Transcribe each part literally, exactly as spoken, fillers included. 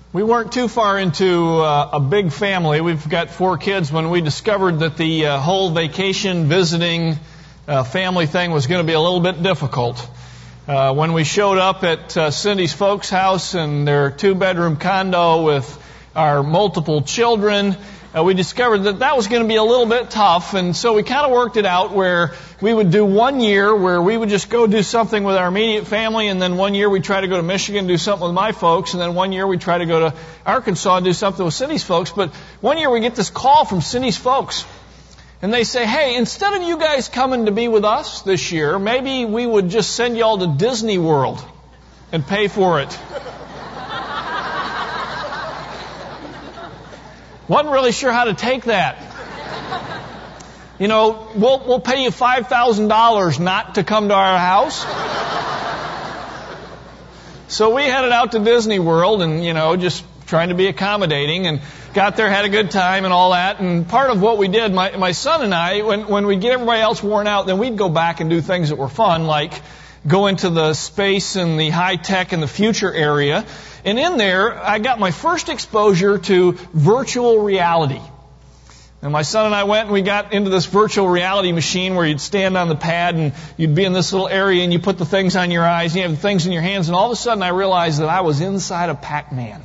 We weren't too far into uh, a big family. We've got four kids when we discovered that the uh, whole vacation visiting uh, family thing was going to be a little bit difficult. Uh, when we showed up at uh, Cindy's folks' house in their two-bedroom condo with our multiple children, uh, we discovered that that was going to be a little bit tough, and so we kind of worked it out where we would do one year where we would just go do something with our immediate family, and then one year we'd try to go to Michigan and do something with my folks, and then one year we'd try to go to Arkansas and do something with Cindy's folks. But one year we get this call from Cindy's folks, and they say, hey, instead of you guys coming to be with us this year, maybe we would just send you all to Disney World and pay for it. Wasn't really sure how to take that. You know, we'll, we'll pay you five thousand dollars not to come to our house. So we headed out to Disney World and, you know, just trying to be accommodating, and got there, had a good time and all that. And part of what we did, my, my son and I, when, when we'd get everybody else worn out, then we'd go back and do things that were fun, like go into the space and the high tech and the future area. And in there, I got my first exposure to virtual reality. And my son and I went and we got into this virtual reality machine where you'd stand on the pad and you'd be in this little area and you put the things on your eyes and you have the things in your hands, and all of a sudden I realized that I was inside of Pac-Man.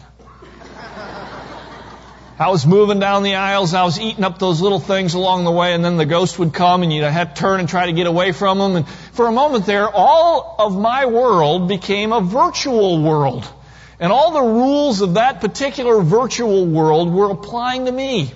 I was moving down the aisles and I was eating up those little things along the way, and then the ghost would come and you'd have to turn and try to get away from them. And for a moment there, all of my world became a virtual world. And all the rules of that particular virtual world were applying to me.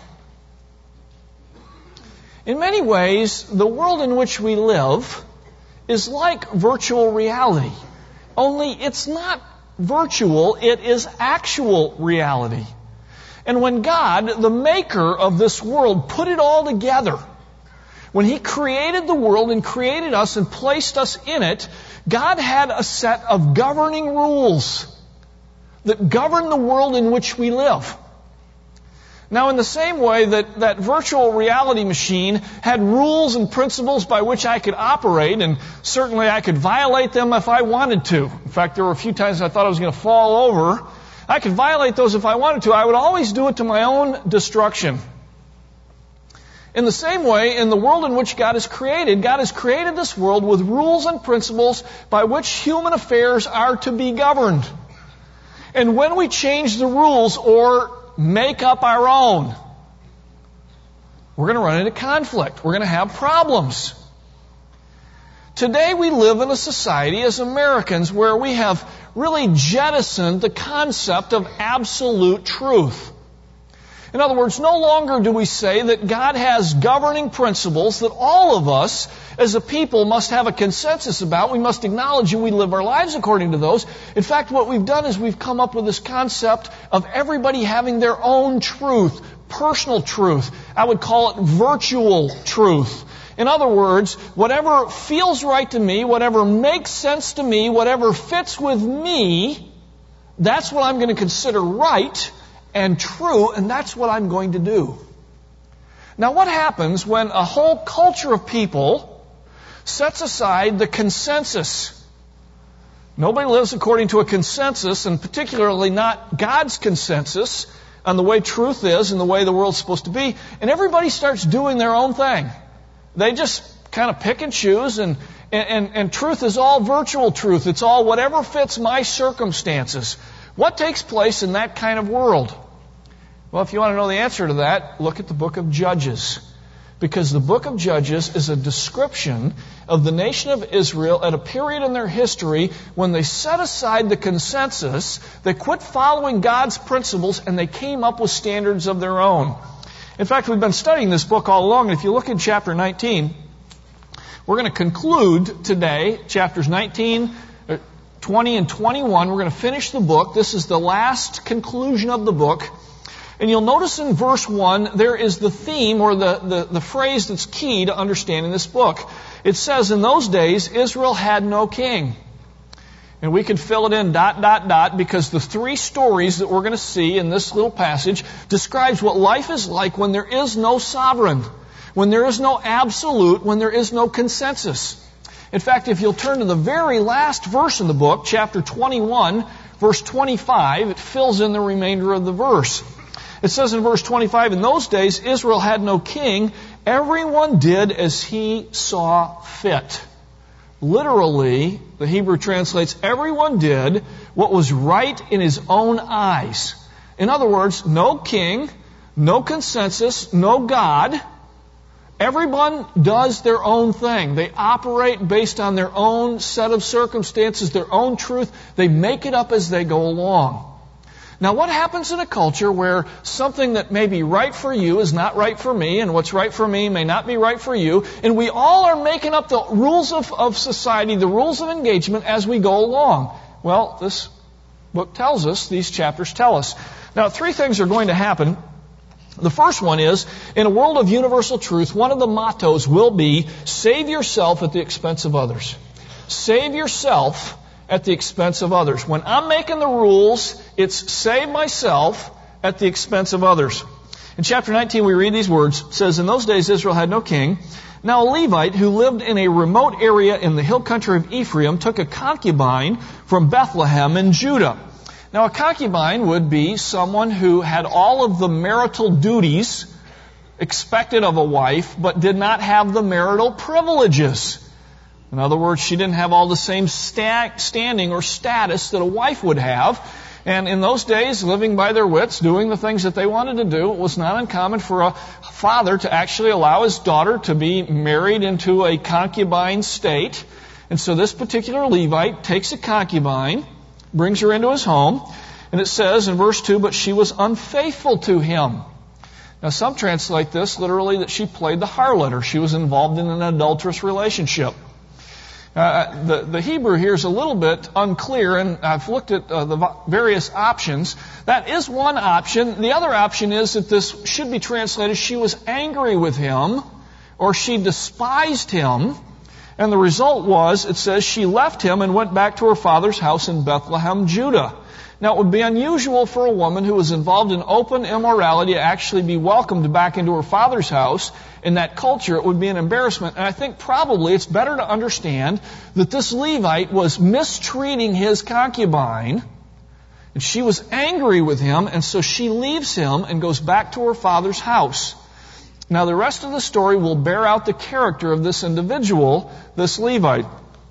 In many ways, the world in which we live is like virtual reality. Only it's not virtual, it is actual reality. And when God, the maker of this world, put it all together, when He created the world and created us and placed us in it, God had a set of governing rules that govern the world in which we live. Now, in the same way that that virtual reality machine had rules and principles by which I could operate, and certainly I could violate them if I wanted to. In fact, there were a few times I thought I was going to fall over. I could violate those if I wanted to. I would always do it to my own destruction. In the same way, in the world in which God has created, God has created this world with rules and principles by which human affairs are to be governed. And when we change the rules or make up our own, we're going to run into conflict. We're going to have problems. Today we live in a society as Americans where we have really jettisoned the concept of absolute truth. In other words, no longer do we say that God has governing principles that all of us as a people must have a consensus about. We must acknowledge and we live our lives according to those. In fact, what we've done is we've come up with this concept of everybody having their own truth, personal truth. I would call it virtual truth. In other words, whatever feels right to me, whatever makes sense to me, whatever fits with me, that's what I'm going to consider right and true, and that's what I'm going to do. Now, what happens when a whole culture of people sets aside the consensus? Nobody lives according to a consensus, and particularly not God's consensus on the way truth is and the way the world's supposed to be, and everybody starts doing their own thing. They just kind of pick and choose, and, and, and truth is all virtual truth. It's all whatever fits my circumstances. What takes place in that kind of world? Well, if you want to know the answer to that, look at the book of Judges. Because the book of Judges is a description of the nation of Israel at a period in their history when they set aside the consensus, they quit following God's principles, and they came up with standards of their own. In fact, we've been studying this book all along, and if you look in chapter nineteen, we're going to conclude today, chapters nineteen, twenty, and twenty-one. We're going to finish the book. This is the last conclusion of the book. And you'll notice in verse one, there is the theme or the, the, the phrase that's key to understanding this book. It says, in those days, Israel had no king. And we could fill it in dot, dot, dot, because the three stories that we're going to see in this little passage describes what life is like when there is no sovereign, when there is no absolute, when there is no consensus. In fact, if you'll turn to the very last verse in the book, chapter twenty-one, verse twenty-five, it fills in the remainder of the verse. It says in verse twenty-five, in those days Israel had no king. Everyone did as he saw fit. Literally, the Hebrew translates, everyone did what was right in his own eyes. In other words, no king, no consensus, no God. Everyone does their own thing. They operate based on their own set of circumstances, their own truth. They make it up as they go along. Now, what happens in a culture where something that may be right for you is not right for me, and what's right for me may not be right for you, and we all are making up the rules of, of society, the rules of engagement as we go along? Well, this book tells us, these chapters tell us. Now, three things are going to happen. The first one is, in a world of universal truth, one of the mottos will be, save yourself at the expense of others. Save yourself at the expense of others. When I'm making the rules, it's save myself at the expense of others. In chapter nineteen, we read these words. It says, in those days Israel had no king. Now a Levite who lived in a remote area in the hill country of Ephraim took a concubine from Bethlehem in Judah. Now, a concubine would be someone who had all of the marital duties expected of a wife, but did not have the marital privileges. In other words, she didn't have all the same sta- standing or status that a wife would have. And in those days, living by their wits, doing the things that they wanted to do, it was not uncommon for a father to actually allow his daughter to be married into a concubine state. And so this particular Levite takes a concubine, brings her into his home, and it says in verse two, but she was unfaithful to him. Now some translate this literally that she played the harlot, or she was involved in an adulterous relationship. Uh, the, the Hebrew here is a little bit unclear, and I've looked at uh, the various options. That is one option. The other option is that this should be translated, she was angry with him, or she despised him. And the result was, it says, she left him and went back to her father's house in Bethlehem, Judah. Now, it would be unusual for a woman who was involved in open immorality to actually be welcomed back into her father's house. In that culture, it would be an embarrassment. And I think probably it's better to understand that this Levite was mistreating his concubine, and she was angry with him, and so she leaves him and goes back to her father's house. Now, the rest of the story will bear out the character of this individual, this Levite.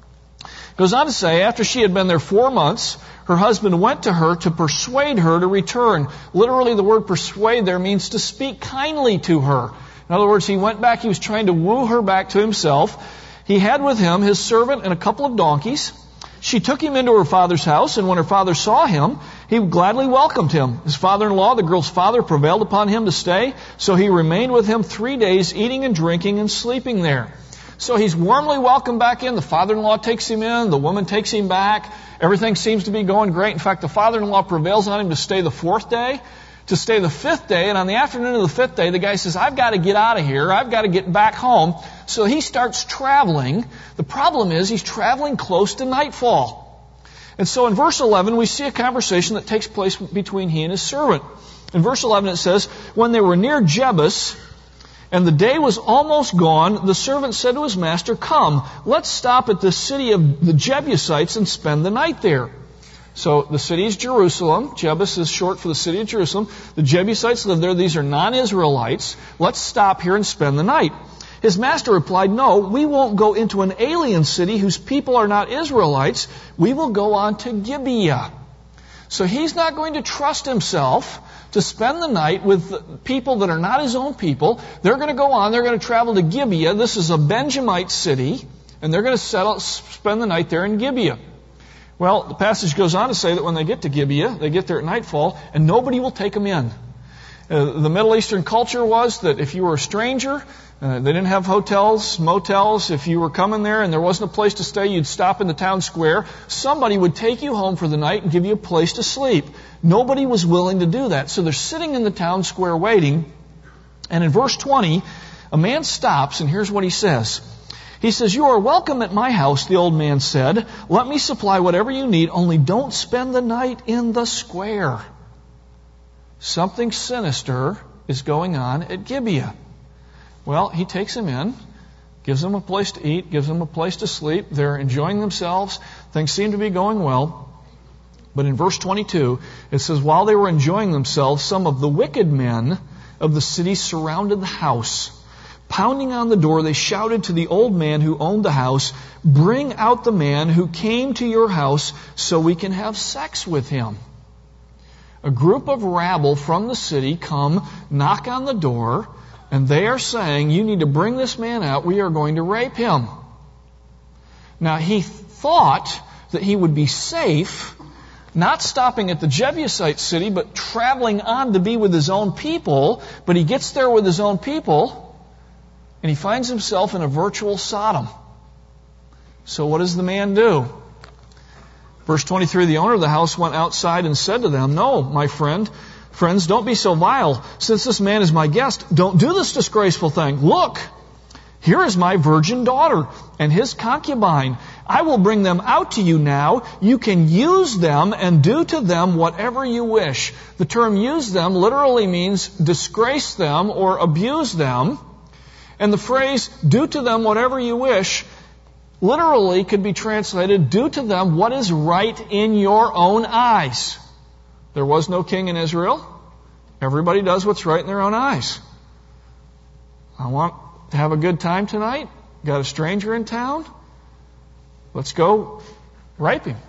It goes on to say, after she had been there four months, her husband went to her to persuade her to return. Literally, the word persuade there means to speak kindly to her. In other words, he went back, he was trying to woo her back to himself. He had with him his servant and a couple of donkeys. She took him into her father's house, and when her father saw him, he gladly welcomed him. His father-in-law, the girl's father, prevailed upon him to stay, so he remained with him three days, eating and drinking and sleeping there. So he's warmly welcomed back in. The father-in-law takes him in. The woman takes him back. Everything seems to be going great. In fact, the father-in-law prevails on him to stay the fourth day, to stay the fifth day, and on the afternoon of the fifth day, the guy says, I've got to get out of here. I've got to get back home. So he starts traveling. The problem is he's traveling close to nightfall. And so in verse eleven, we see a conversation that takes place between he and his servant. In verse eleven, it says, when they were near Jebus, and the day was almost gone, the servant said to his master, come, let's stop at the city of the Jebusites and spend the night there. So the city is Jerusalem. Jebus is short for the city of Jerusalem. The Jebusites live there. These are non-Israelites. Let's stop here and spend the night. His master replied, no, we won't go into an alien city whose people are not Israelites. We will go on to Gibeah. So he's not going to trust himself to spend the night with people that are not his own people. They're going to go on. They're going to travel to Gibeah. This is a Benjamite city, and they're going to settle, spend the night there in Gibeah. Well, the passage goes on to say that when they get to Gibeah, they get there at nightfall, and nobody will take them in. Uh, the Middle Eastern culture was that if you were a stranger, uh, they didn't have hotels, motels. If you were coming there and there wasn't a place to stay, you'd stop in the town square. Somebody would take you home for the night and give you a place to sleep. Nobody was willing to do that. So they're sitting in the town square waiting. And in verse twenty, a man stops, and here's what he says. He says, you are welcome at my house, the old man said. Let me supply whatever you need, only don't spend the night in the square. Something sinister is going on at Gibeah. Well, he takes him in, gives them a place to eat, gives them a place to sleep. They're enjoying themselves. Things seem to be going well. But in verse twenty-two, it says, while they were enjoying themselves, some of the wicked men of the city surrounded the house. Pounding on the door, they shouted to the old man who owned the house, bring out the man who came to your house so we can have sex with him. A group of rabble from the city come, knock on the door, and they are saying, you need to bring this man out. We are going to rape him. Now, he thought that he would be safe, not stopping at the Jebusite city, but traveling on to be with his own people. But he gets there with his own people, and he finds himself in a virtual Sodom. So what does the man do? Verse twenty-three, the owner of the house went outside and said to them, no, my friend, friends, don't be so vile. Since this man is my guest, don't do this disgraceful thing. Look, here is my virgin daughter and his concubine. I will bring them out to you now. You can use them and do to them whatever you wish. The term use them literally means disgrace them or abuse them. And the phrase do to them whatever you wish literally could be translated, do to them what is right in your own eyes. There was no king in Israel. Everybody does what's right in their own eyes. I want to have a good time tonight. Got a stranger in town. Let's go rape him.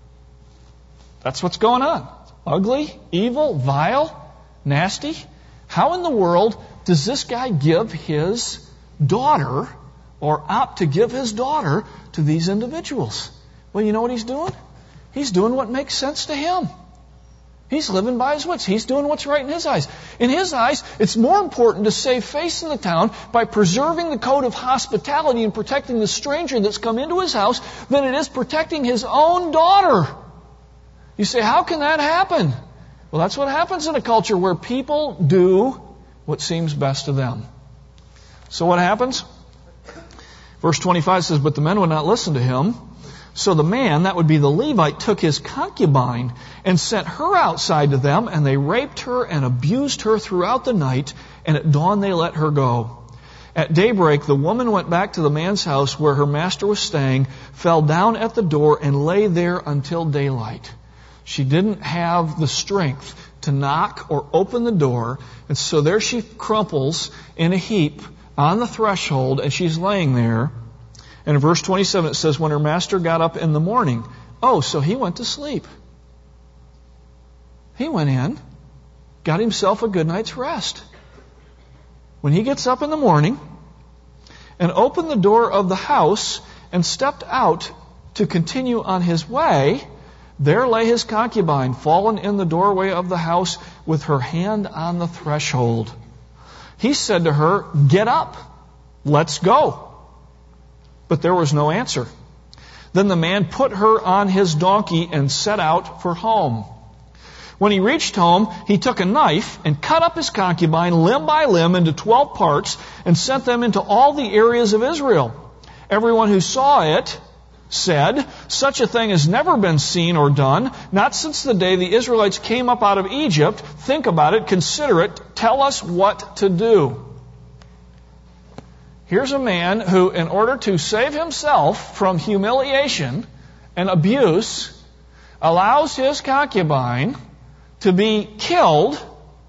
That's what's going on. Ugly, evil, vile, nasty. How in the world does this guy give his daughter or opt to give his daughter to these individuals? Well, you know what he's doing? He's doing what makes sense to him. He's living by his wits. He's doing what's right in his eyes. In his eyes, it's more important to save face in the town by preserving the code of hospitality and protecting the stranger that's come into his house than it is protecting his own daughter. You say, how can that happen? Well, that's what happens in a culture where people do what seems best to them. So what happens? Verse twenty-five says, but the men would not listen to him. So the man, that would be the Levite, took his concubine and sent her outside to them, and they raped her and abused her throughout the night, and at dawn they let her go. At daybreak, the woman went back to the man's house where her master was staying, fell down at the door, and lay there until daylight. She didn't have the strength to knock or open the door, and so there she crumples in a heap on the threshold, and she's laying there. And in verse twenty-seven it says, when her master got up in the morning, oh, so he went to sleep. He went in, got himself a good night's rest. When he gets up in the morning and opened the door of the house and stepped out to continue on his way, there lay his concubine, fallen in the doorway of the house with her hand on the threshold. He said to her, get up, let's go. But there was no answer. Then the man put her on his donkey and set out for home. When he reached home, he took a knife and cut up his concubine limb by limb into twelve parts and sent them into all the areas of Israel. Everyone who saw it said, such a thing has never been seen or done, not since the day the Israelites came up out of Egypt. Think about it, consider it, tell us what to do. Here's a man who, in order to save himself from humiliation and abuse, allows his concubine to be killed,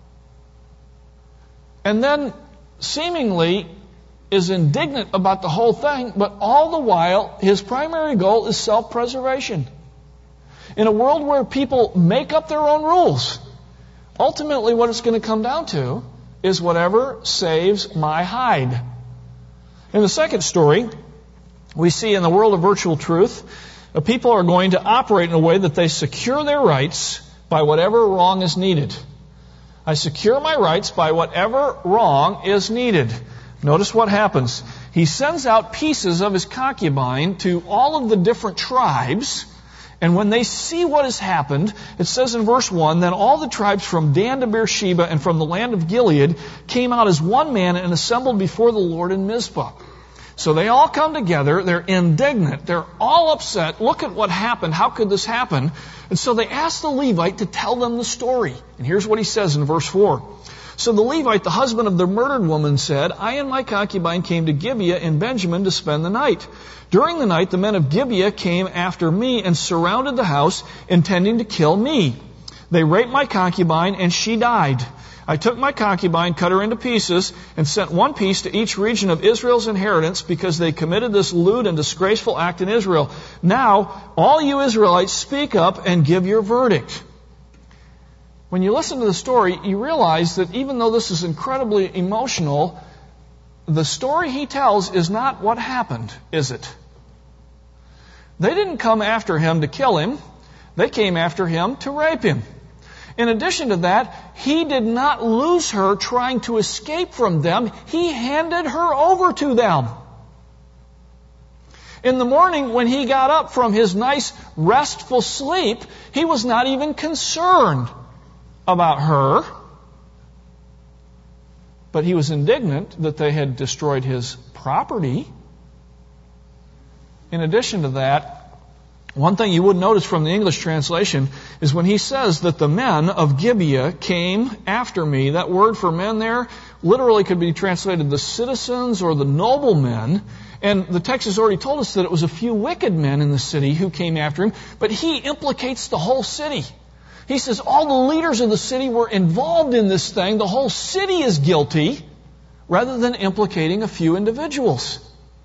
and then seemingly is indignant about the whole thing, but all the while his primary goal is self-preservation. In a world where people make up their own rules, ultimately what it's going to come down to is whatever saves my hide. In the second story, we see in the world of virtual truth, the people are going to operate in a way that they secure their rights by whatever wrong is needed. I secure my rights by whatever wrong is needed. Notice what happens. He sends out pieces of his concubine to all of the different tribes, and when they see what has happened, it says in verse one, then all the tribes from Dan to Beersheba and from the land of Gilead came out as one man and assembled before the Lord in Mizpah. So they all come together, they're indignant, they're all upset, look at what happened, how could this happen? And so they ask the Levite to tell them the story. And here's what he says in verse four. So the Levite, the husband of the murdered woman, said, I and my concubine came to Gibeah in Benjamin to spend the night. During the night, the men of Gibeah came after me and surrounded the house, intending to kill me. They raped my concubine, and she died. I took my concubine, cut her into pieces, and sent one piece to each region of Israel's inheritance because they committed this lewd and disgraceful act in Israel. Now, all you Israelites, speak up and give your verdict. When you listen to the story, you realize that even though this is incredibly emotional, the story he tells is not what happened, is it? They didn't come after him to kill him. They came after him to rape him. In addition to that, he did not lose her trying to escape from them. He handed her over to them. In the morning, when he got up from his nice, restful sleep, he was not even concerned about her. But he was indignant that they had destroyed his property. In addition to that, one thing you would notice from the English translation is when he says that the men of Gibeah came after me, that word for men there literally could be translated the citizens or the noblemen. And the text has already told us that it was a few wicked men in the city who came after him, but he implicates the whole city. He says all the leaders of the city were involved in this thing. The whole city is guilty, rather than implicating a few individuals.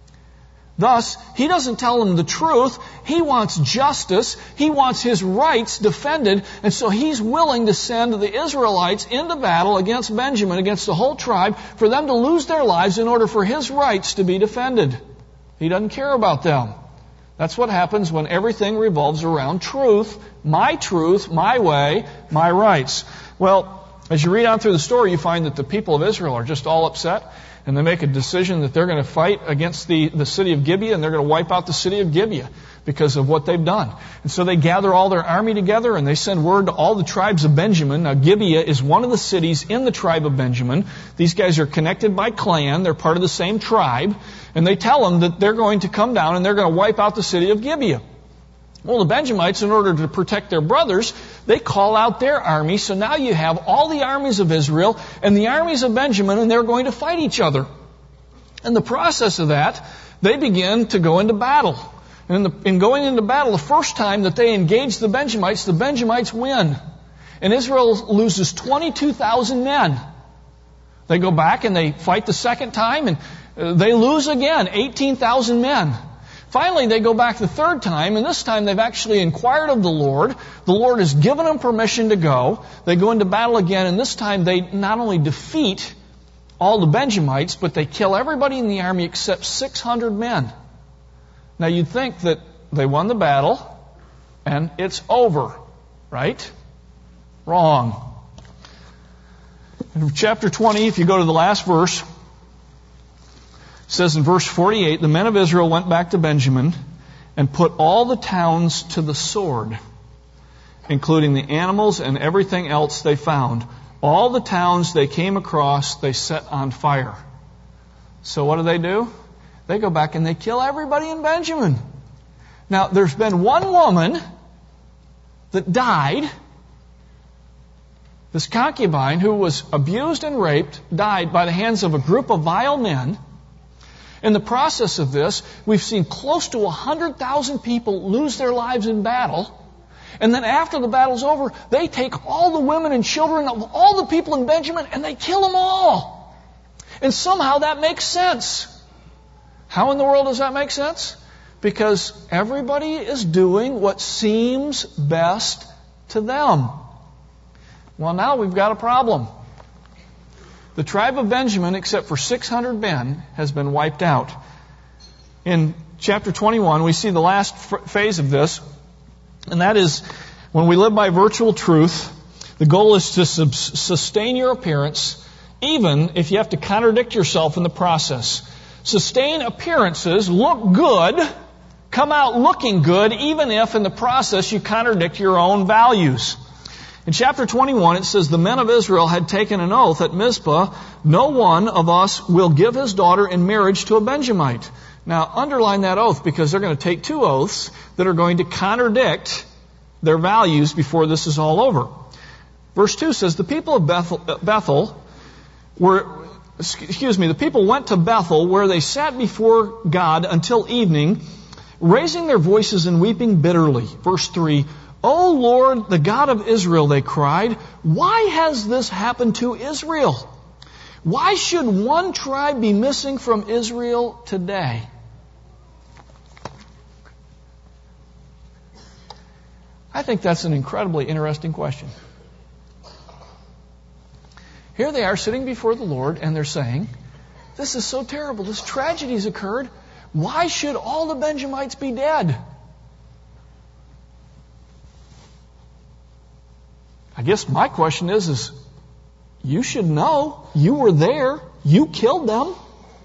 Thus, he doesn't tell them the truth. He wants justice. He wants his rights defended. And so he's willing to send the Israelites into battle against Benjamin, against the whole tribe, for them to lose their lives in order for his rights to be defended. He doesn't care about them. That's what happens when everything revolves around truth. My truth, my way, my rights. Well, as you read on through the story, you find that the people of Israel are just all upset. And they make a decision that they're going to fight against the, the city of Gibeah, and they're going to wipe out the city of Gibeah because of what they've done. And so they gather all their army together, and they send word to all the tribes of Benjamin. Now, Gibeah is one of the cities in the tribe of Benjamin. These guys are connected by clan. They're part of the same tribe. And they tell them that they're going to come down, and they're going to wipe out the city of Gibeah. Well, the Benjamites, in order to protect their brothers, they call out their army. So now you have all the armies of Israel and the armies of Benjamin, and they're going to fight each other. In the process of that, they begin to go into battle. And in, the, in going into battle, the first time that they engage the Benjamites, the Benjamites win. And Israel loses twenty-two thousand men. They go back and they fight the second time, and they lose again, eighteen thousand men. Finally, they go back the third time, and this time they've actually inquired of the Lord. The Lord has given them permission to go. They go into battle again, and this time they not only defeat all the Benjamites, but they kill everybody in the army except six hundred men. Now, you'd think that they won the battle, and it's over, right? Wrong. In chapter twenty, if you go to the last verse, it says in verse forty-eight, the men of Israel went back to Benjamin and put all the towns to the sword, including the animals and everything else they found. All the towns they came across, they set on fire. So what do they do? They go back and they kill everybody in Benjamin. Now, there's been one woman that died. This concubine who was abused and raped died by the hands of a group of vile men. In the process of this, we've seen close to one hundred thousand people lose their lives in battle. And then after the battle's over, they take all the women and children of all the people in Benjamin and they kill them all. And somehow that makes sense. How in the world does that make sense? Because everybody is doing what seems best to them. Well, now we've got a problem. The tribe of Benjamin, except for six hundred men, has been wiped out. In chapter twenty-one, we see the last f- phase of this, and that is when we live by virtual truth, the goal is to sub- sustain your appearance, even if you have to contradict yourself in the process. Sustain appearances, look good, come out looking good, even if in the process you contradict your own values. In chapter twenty-one, it says, the men of Israel had taken an oath at Mizpah, no one of us will give his daughter in marriage to a Benjamite. Now, underline that oath, because they're going to take two oaths that are going to contradict their values before this is all over. Verse two says, the people of Bethel, Bethel where, excuse me, the people went to Bethel, where they sat before God until evening, raising their voices and weeping bitterly. Verse three, O Lord, the God of Israel, they cried, why has this happened to Israel? Why should one tribe be missing from Israel today? I think that's an incredibly interesting question. Here they are sitting before the Lord and they're saying, this is so terrible. This tragedy has occurred. Why should all the Benjamites be dead? I guess my question is, is you should know. You were there. You killed them.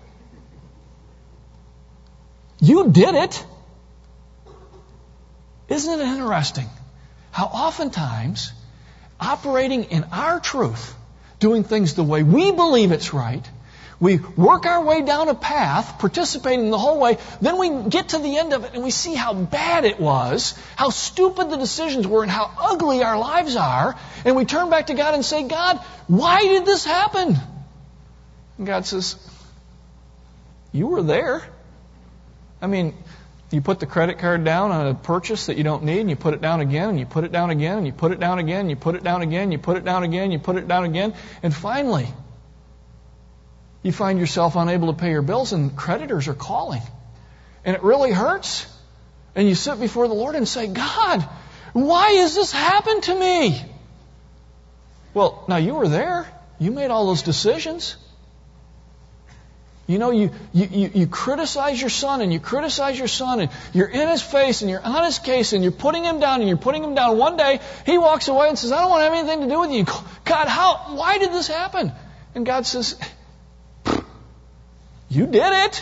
You did it. Isn't it interesting how oftentimes operating in our truth, doing things the way we believe it's right, we work our way down a path, participating the whole way, then we get to the end of it and we see how bad it was, how stupid the decisions were, and how ugly our lives are, and we turn back to God and say, God, why did this happen? And God says, you were there. I mean, you put the credit card down on a purchase that you don't need, and you put it down again, and you put it down again, and you put it down again, and you put it down again, you put it down again, you put it down again, and finally, you find yourself unable to pay your bills and creditors are calling. And it really hurts. And you sit before the Lord and say, God, why has this happened to me? Well, now you were there. You made all those decisions. You know, you, you, you, you criticize your son and you criticize your son and you're in his face and you're on his case and you're putting him down and you're putting him down. One day he walks away and says, I don't want to have anything to do with you. God, how, why did this happen? And God says, you did it.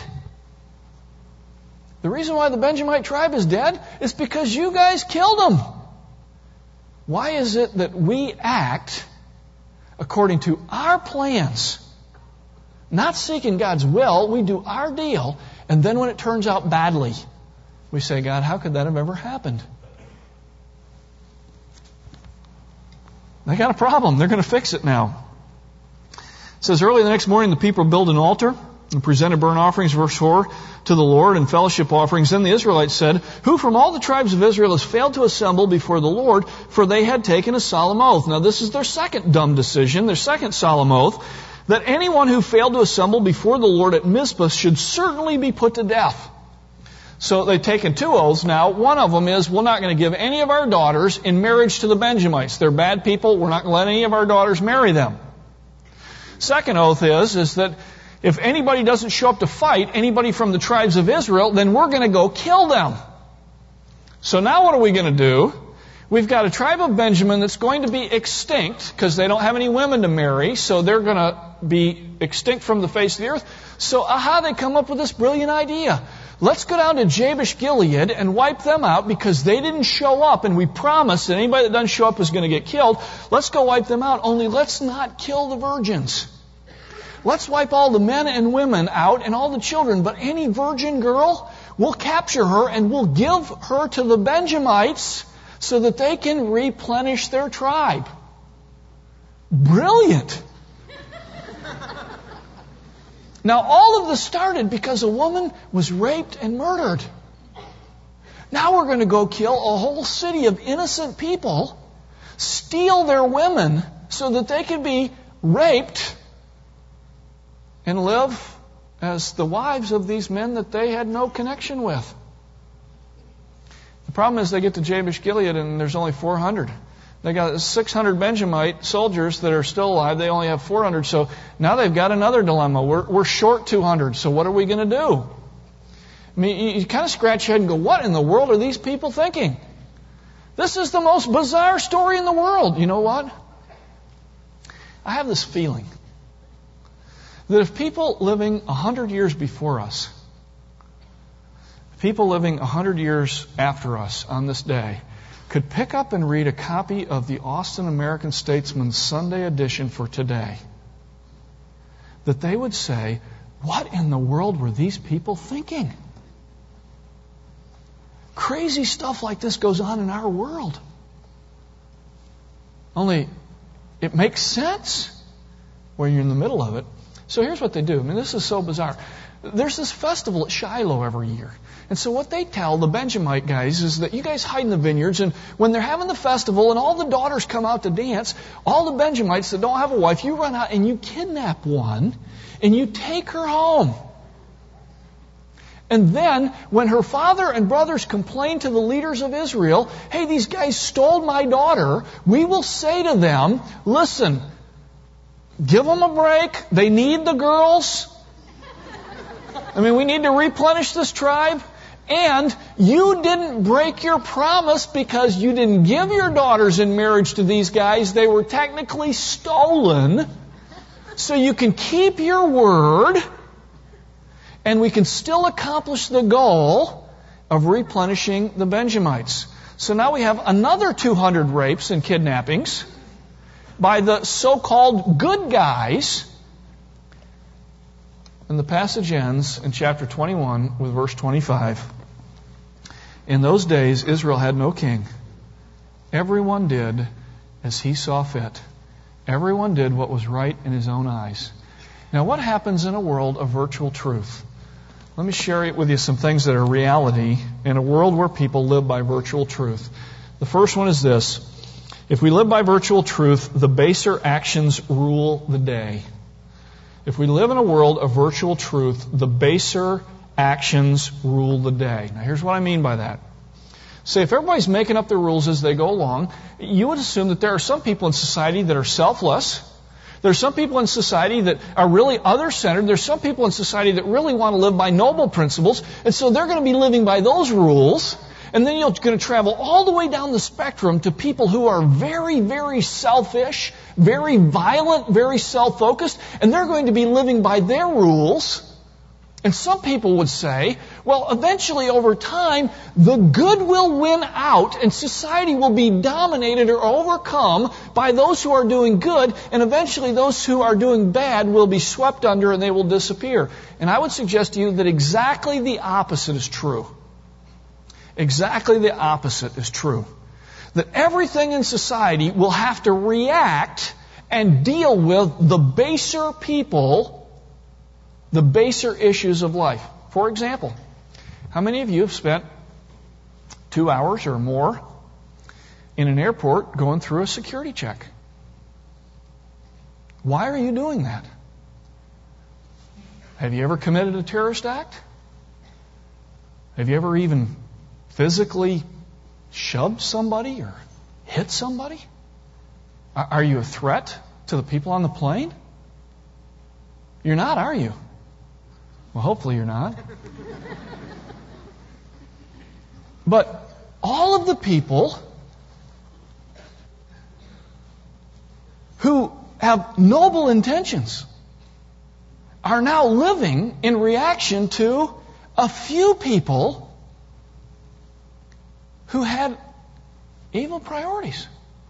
The reason why the Benjamite tribe is dead is because you guys killed them. Why is it that we act according to our plans, not seeking God's will? We do our deal, and then when it turns out badly, we say, God, how could that have ever happened? They got a problem. They're going to fix it now. It says, early the next morning, the people built an altar and presented burnt offerings, verse four, to the Lord and fellowship offerings. Then the Israelites said, who from all the tribes of Israel has failed to assemble before the Lord, for they had taken a solemn oath. Now this is their second dumb decision, their second solemn oath, that anyone who failed to assemble before the Lord at Mizpah should certainly be put to death. So they've taken two oaths now. One of them is, we're not going to give any of our daughters in marriage to the Benjamites. They're bad people. We're not going to let any of our daughters marry them. Second oath is, is that if anybody doesn't show up to fight, anybody from the tribes of Israel, then we're going to go kill them. So now what are we going to do? We've got a tribe of Benjamin that's going to be extinct because they don't have any women to marry, so they're going to be extinct from the face of the earth. So aha, they come up with this brilliant idea. Let's go down to Jabesh Gilead and wipe them out because they didn't show up, and we promised that anybody that doesn't show up is going to get killed. Let's go wipe them out, only let's not kill the virgins. Let's wipe all the men and women out and all the children, but any virgin girl, we'll capture her and we'll give her to the Benjamites so that they can replenish their tribe. Brilliant. Now all of this started because a woman was raped and murdered. Now we're going to go kill a whole city of innocent people, steal their women so that they can be raped and live as the wives of these men that they had no connection with. The problem is they get to Jabesh Gilead and there's only four hundred. They got six hundred Benjamite soldiers that are still alive. They only have four hundred. So now they've got another dilemma. We're, we're short two hundred. So what are we going to do? I mean, you, you kind of scratch your head and go, what in the world are these people thinking? This is the most bizarre story in the world. You know what? I have this feeling that if people living a hundred years before us, people living a hundred years after us on this day, could pick up and read a copy of the Austin American-Statesman Sunday edition for today, that they would say, what in the world were these people thinking? Crazy stuff like this goes on in our world. Only it makes sense. where you're in the middle of it. So here's what they do. I mean, this is so bizarre. There's this festival at Shiloh every year. And so what they tell the Benjamite guys is that you guys hide in the vineyards, and when they're having the festival and all the daughters come out to dance, all the Benjamites that don't have a wife, you run out and you kidnap one and you take her home. And then, when her father and brothers complain to the leaders of Israel, hey, these guys stole my daughter, we will say to them, listen, give them a break. They need the girls. I mean, we need to replenish this tribe. And you didn't break your promise because you didn't give your daughters in marriage to these guys. They were technically stolen. So you can keep your word, and we can still accomplish the goal of replenishing the Benjamites. So now we have another two hundred rapes and kidnappings by the so-called good guys. And the passage ends in chapter twenty-one with verse twenty-five. In those days, Israel had no king. Everyone did as he saw fit. Everyone did what was right in his own eyes. Now, what happens in a world of virtual truth? Let me share with you some things that are reality in a world where people live by virtual truth. The first one is this. If we live by virtual truth, the baser actions rule the day. If we live in a world of virtual truth, the baser actions rule the day. Now, here's what I mean by that. Say, if everybody's making up their rules as they go along, you would assume that there are some people in society that are selfless. There's some people in society that are really other-centered. There's some people in society that really want to live by noble principles. And so they're going to be living by those rules. And then you're going to travel all the way down the spectrum to people who are very, very selfish, very violent, very self-focused. And they're going to be living by their rules. And some people would say, well, eventually over time, the good will win out and society will be dominated or overcome by those who are doing good, and eventually those who are doing bad will be swept under and they will disappear. And I would suggest to you that exactly the opposite is true. Exactly the opposite is true. That everything in society will have to react and deal with the baser people, the baser issues of life. For example, how many of you have spent two hours or more in an airport going through a security check? Why are you doing that? Have you ever committed a terrorist act? Have you ever even physically shoved somebody or hit somebody? Are you a threat to the people on the plane? You're not, are you? Well, hopefully you're not. But all of the people who have noble intentions are now living in reaction to a few people who had evil priorities.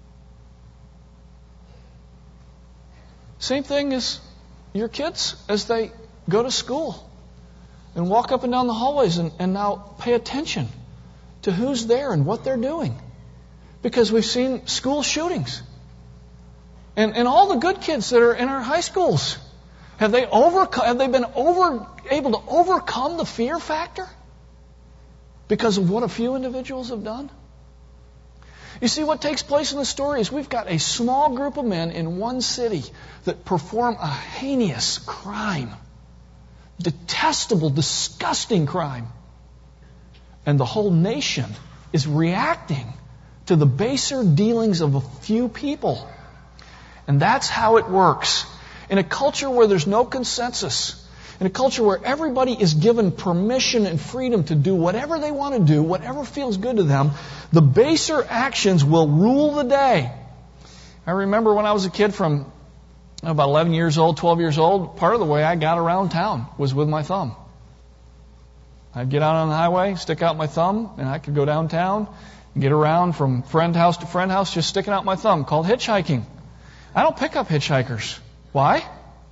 Same thing as your kids as they go to school and walk up and down the hallways and, and now pay attention to who's there and what they're doing. Because we've seen school shootings. And, and all the good kids that are in our high schools, have they overcome, have they been over, able to overcome the fear factor because of what a few individuals have done? You see, what takes place in the story is we've got a small group of men in one city that perform a heinous crime. Detestable, disgusting crime. And the whole nation is reacting to the baser dealings of a few people. And that's how it works. In a culture where there's no consensus, in a culture where everybody is given permission and freedom to do whatever they want to do, whatever feels good to them, the baser actions will rule the day. I remember when I was a kid from about eleven years old, twelve years old, part of the way I got around town was with my thumb. I'd get out on the highway, stick out my thumb, and I could go downtown and get around from friend house to friend house just sticking out my thumb, called hitchhiking. I don't pick up hitchhikers. Why?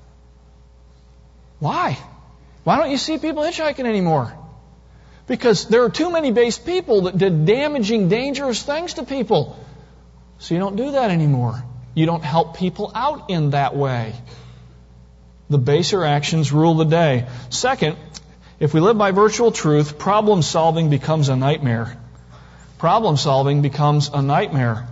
Why? Why don't you see people hitchhiking anymore? Because there are too many base people that did damaging, dangerous things to people. So you don't do that anymore. You don't help people out in that way. The baser actions rule the day. Second, if we live by virtual truth, problem solving becomes a nightmare. Problem solving becomes a nightmare.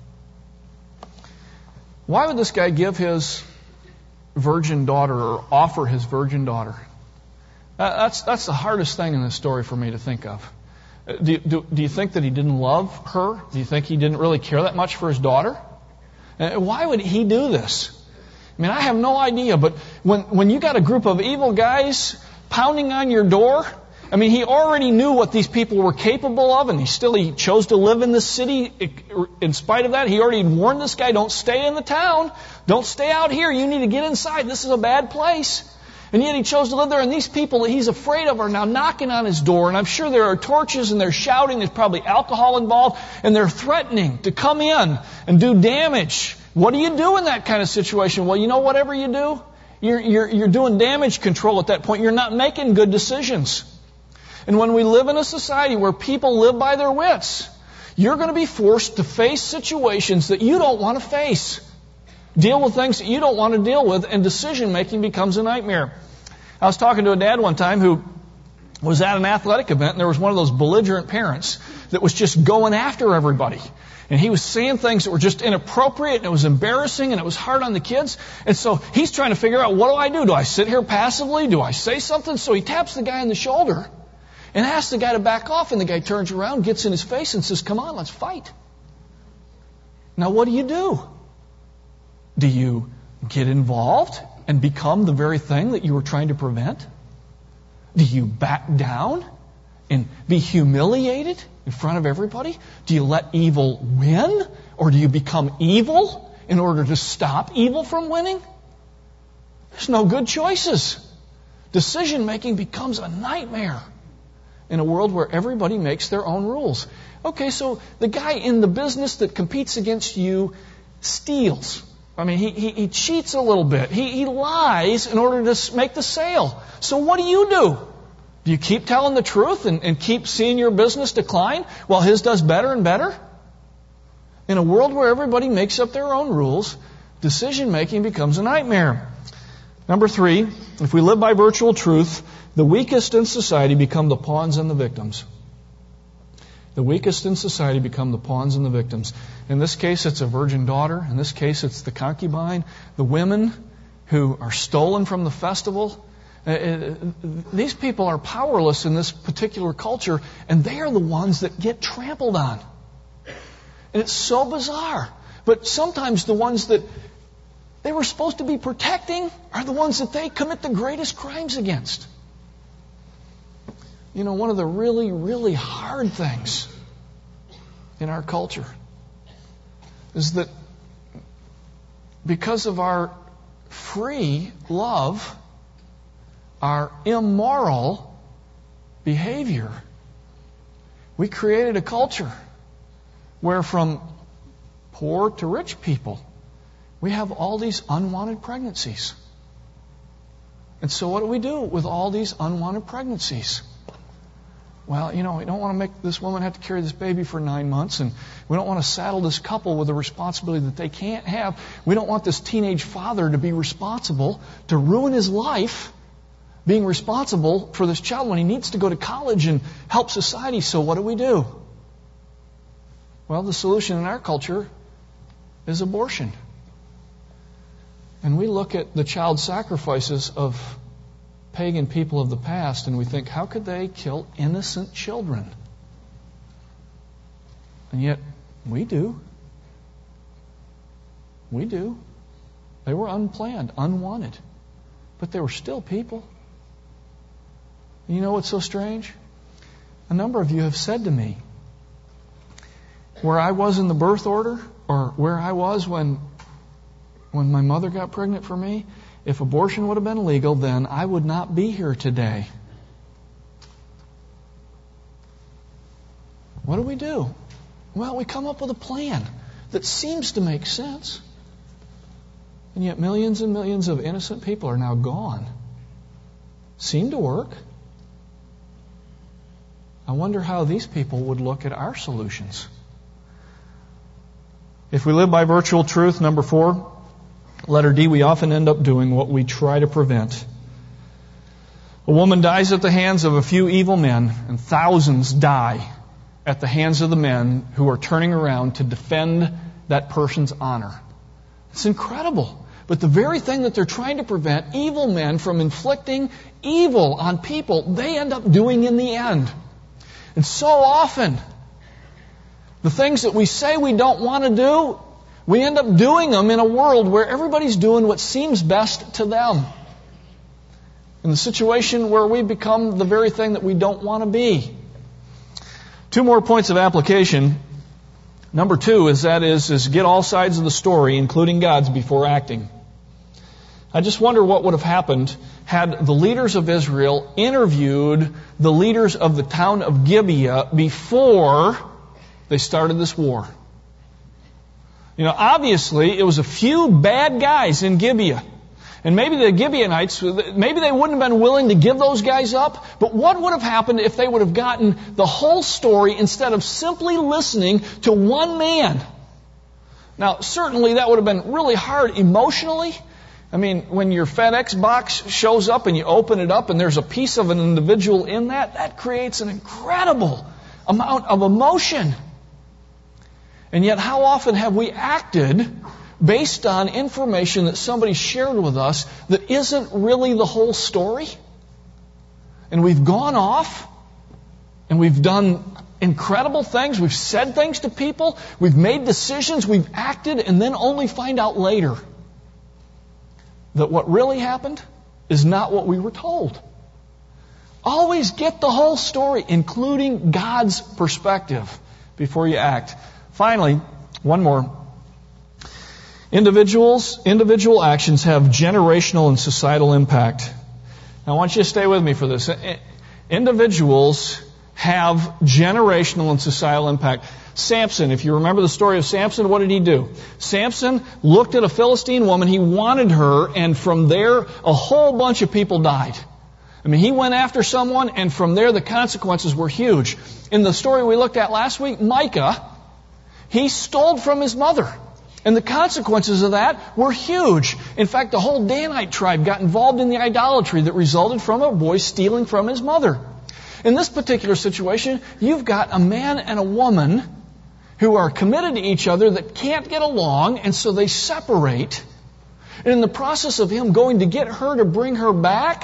Why would this guy give his virgin daughter or offer his virgin daughter? That's, that's the hardest thing in this story for me to think of. Do, do, do you think that he didn't love her? Do you think he didn't really care that much for his daughter? Why would he do this? I mean, I have no idea, but when, when you got a group of evil guys pounding on your door, I mean, he already knew what these people were capable of, and he still he chose to live in this city. In spite of that, he already warned this guy, don't stay in the town. Don't stay out here. You need to get inside. This is a bad place. And yet he chose to live there, and these people that he's afraid of are now knocking on his door, and I'm sure there are torches, and they're shouting, there's probably alcohol involved, and they're threatening to come in and do damage. What do you do in that kind of situation? Well, you know, whatever you do, you're, you're, you're doing damage control at that point. You're not making good decisions. And when we live in a society where people live by their wits, you're going to be forced to face situations that you don't want to face. Deal with things that you don't want to deal with, and decision-making becomes a nightmare. I was talking to a dad one time who was at an athletic event, and there was one of those belligerent parents that was just going after everybody. And he was saying things that were just inappropriate, and it was embarrassing, and it was hard on the kids. And so he's trying to figure out, what do I do? Do I sit here passively? Do I say something? So he taps the guy on the shoulder and asks the guy to back off, and the guy turns around, gets in his face, and says, come on, let's fight. Now, what do you do? Do you get involved and become the very thing that you were trying to prevent? Do you back down and be humiliated in front of everybody? Do you let evil win? Or do you become evil in order to stop evil from winning? There's no good choices. Decision making becomes a nightmare in a world where everybody makes their own rules. Okay, so the guy in the business that competes against you steals. I mean, he, he, he cheats a little bit. He, he lies in order to make the sale. So what do you do? Do you keep telling the truth and, and keep seeing your business decline while his does better and better? In a world where everybody makes up their own rules, decision-making becomes a nightmare. Number three, if we live by virtual truth, the weakest in society become the pawns and the victims. The weakest in society become the pawns and the victims. In this case, it's a virgin daughter. In this case, it's the concubine. The women who are stolen from the festival. Uh, these people are powerless in this particular culture, and they are the ones that get trampled on. And it's so bizarre. But sometimes the ones that they were supposed to be protecting are the ones that they commit the greatest crimes against. You know, one of the really, really hard things in our culture is that because of our free love, our immoral behavior, we created a culture where from poor to rich people, we have all these unwanted pregnancies. And so what do we do with all these unwanted pregnancies? Well, you know, we don't want to make this woman have to carry this baby for nine months, and we don't want to saddle this couple with a responsibility that they can't have. We don't want this teenage father to be responsible, to ruin his life, being responsible for this child when he needs to go to college and help society. So what do we do? Well, the solution in our culture is abortion. And we look at the child sacrifices of pagan people of the past, and we think, how could they kill innocent children? And yet, we do. We do. They were unplanned, unwanted. But they were still people. And you know what's so strange? A number of you have said to me, where I was in the birth order, or where I was when, when my mother got pregnant for me, if abortion would have been legal, then I would not be here today. What do we do? Well, we come up with a plan that seems to make sense. And yet millions and millions of innocent people are now gone. Seem to work. I wonder how these people would look at our solutions. If we live by virtual truth, number four, Letter D, we often end up doing what we try to prevent. A woman dies at the hands of a few evil men, and thousands die at the hands of the men who are turning around to defend that person's honor. It's incredible. But the very thing that they're trying to prevent evil men from inflicting evil on people, they end up doing in the end. And so often, the things that we say we don't want to do, we end up doing them in a world where everybody's doing what seems best to them. In the situation where we become the very thing that we don't want to be. Two more points of application. Number two is that is, is get all sides of the story, including God's, before acting. I just wonder what would have happened had the leaders of Israel interviewed the leaders of the town of Gibeah before they started this war. You know, obviously, it was a few bad guys in Gibeah. And maybe the Gibeonites, maybe they wouldn't have been willing to give those guys up. But what would have happened if they would have gotten the whole story instead of simply listening to one man? Now, certainly that would have been really hard emotionally. I mean, when your FedEx box shows up and you open it up and there's a piece of an individual in that, that creates an incredible amount of emotion. And yet, how often have we acted based on information that somebody shared with us that isn't really the whole story? And we've gone off and we've done incredible things. We've said things to people. We've made decisions. We've acted and then only find out later that what really happened is not what we were told. Always get the whole story, including God's perspective, before you act. Finally, one more. Individuals, individual actions have generational and societal impact. Now, I want you to stay with me for this. Individuals have generational and societal impact. Samson, if you remember the story of Samson, what did he do? Samson looked at a Philistine woman, he wanted her, and from there, a whole bunch of people died. I mean, he went after someone, and from there, the consequences were huge. In the story we looked at last week, Micah, he stole from his mother. And the consequences of that were huge. In fact, the whole Danite tribe got involved in the idolatry that resulted from a boy stealing from his mother. In this particular situation, you've got a man and a woman who are committed to each other that can't get along, and so they separate. And in the process of him going to get her to bring her back,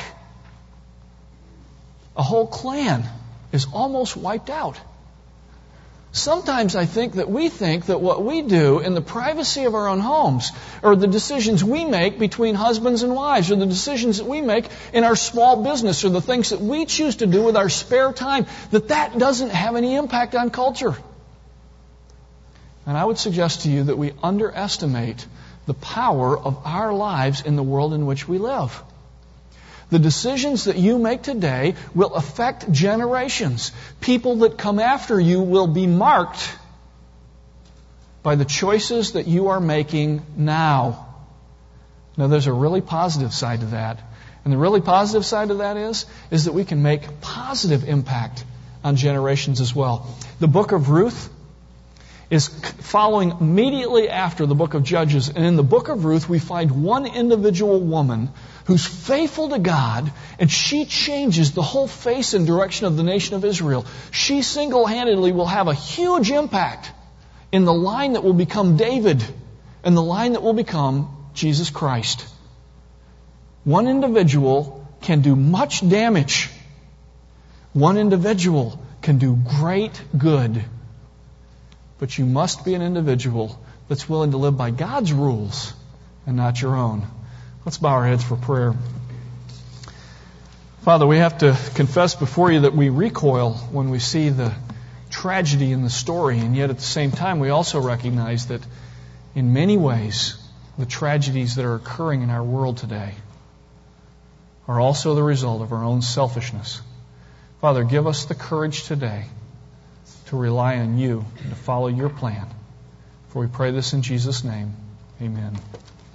a whole clan is almost wiped out. Sometimes I think that we think that what we do in the privacy of our own homes, or the decisions we make between husbands and wives, or the decisions that we make in our small business, or the things that we choose to do with our spare time, that that doesn't have any impact on culture. And I would suggest to you that we underestimate the power of our lives in the world in which we live. The decisions that you make today will affect generations. People that come after you will be marked by the choices that you are making now. Now, there's a really positive side to that. And the really positive side of that is, is that we can make positive impact on generations as well. The book of Ruth is following immediately after the book of Judges. And in the book of Ruth, we find one individual woman who's faithful to God, and she changes the whole face and direction of the nation of Israel. She single-handedly will have a huge impact in the line that will become David and the line that will become Jesus Christ. One individual can do much damage. One individual can do great good. But you must be an individual that's willing to live by God's rules and not your own. Let's bow our heads for prayer. Father, we have to confess before you that we recoil when we see the tragedy in the story, and yet at the same time we also recognize that in many ways the tragedies that are occurring in our world today are also the result of our own selfishness. Father, give us the courage today to rely on you and to follow your plan. For we pray this in Jesus' name. Amen.